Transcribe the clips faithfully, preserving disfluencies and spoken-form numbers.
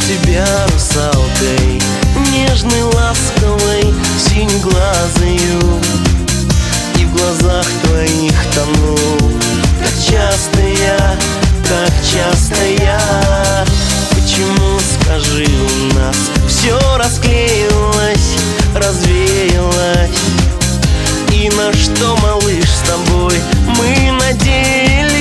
тебя русалкой, нежной, ласковой, синеглазою, и в глазах твоих тону. Так часто я, так часто я. Почему, скажи, у нас все расклеилось, развеялось? И на что, малыш, с тобой мы надеялись?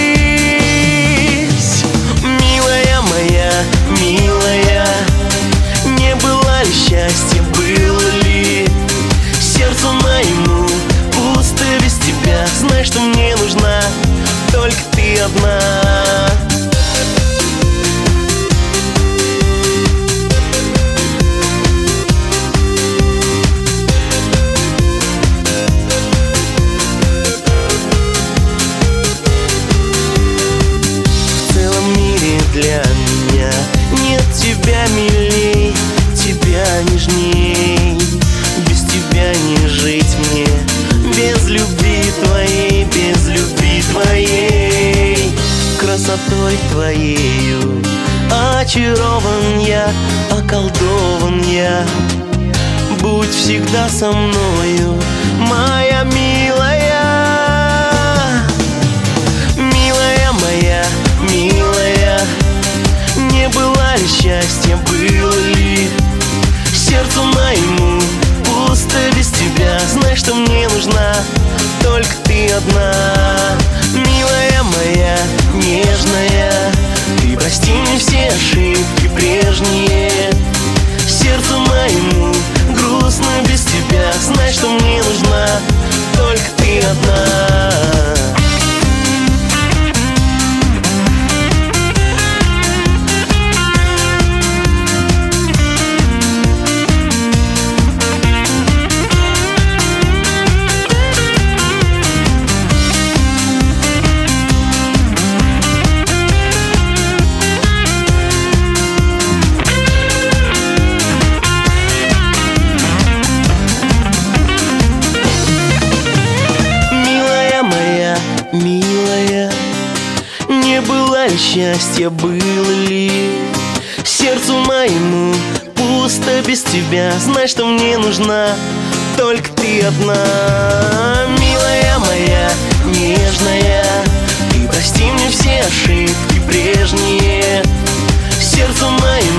Милая моя, милая, не было ли счастья, было ли сердцу моему пусто без тебя? Знай, что мне нужна только ты одна. Для меня нет тебя милей, тебя нежней. Без тебя не жить мне, без любви твоей, без любви твоей. Красотой твоею очарован я, околдован я. Будь всегда со мною, моя милая. Милая моя, милая, не было ли счастья, было ли сердцу моему пусто без тебя? Знай, что мне нужна только ты одна. Милая моя, нежная, ты прости мне все ошибки прежние. Сердцу моему грустно без тебя. Знай, что мне нужна только ты одна. Милая, не было ли счастья, было ли сердцу моему пусто без тебя? Знай, что мне нужна только ты одна. Милая моя, нежная, ты прости мне все ошибки прежние. Сердцу моему